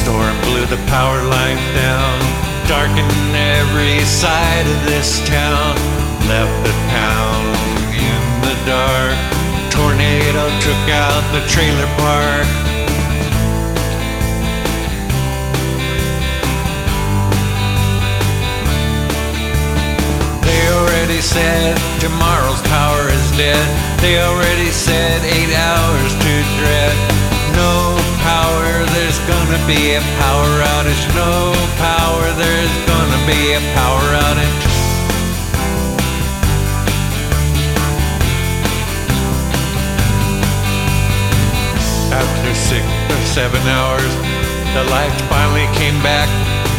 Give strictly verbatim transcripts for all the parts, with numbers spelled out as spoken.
storm blew the power lines down, darkened every side of this town, left the town in the dark. Tornado took out the trailer park. They already said tomorrow's power is dead. They already said eight hours to dread. No power, there's gonna be a power outage. No power, there's gonna be a power outage. After six or seven hours, the lights finally came back.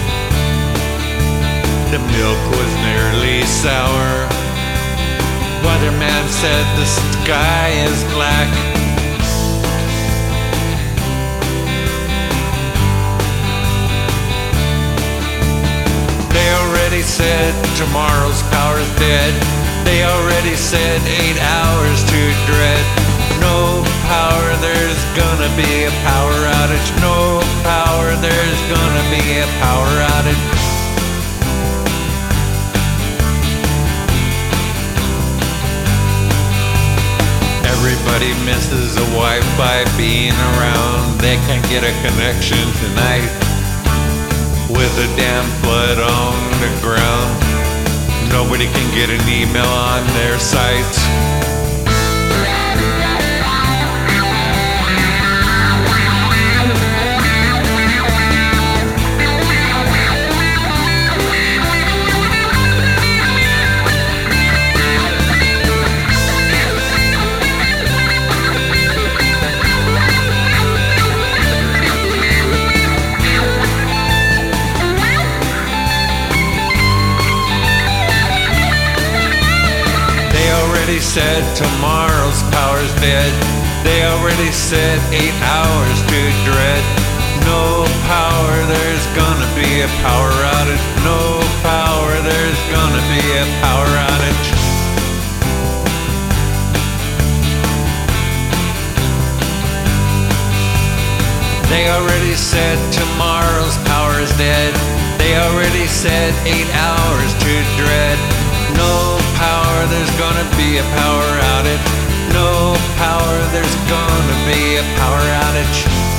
The milk was nearly sour. Weatherman said the sky is black. They already said tomorrow's power's dead. They already said eight hours to dread. No power, there's gonna be a power outage. No power, there's gonna be a power outage. Everybody misses a Wi-Fi being around. They can't get a connection tonight. With a damn flood on the ground, nobody can get an email on their sites. They said tomorrow's power's dead. They already said eight hours to dread. No power, there's gonna be a power outage. No power, there's gonna be a power outage. They already said tomorrow's power is dead. They already said eight hours to dread. No power, there's gonna be a power outage. No power, there's gonna be a power outage.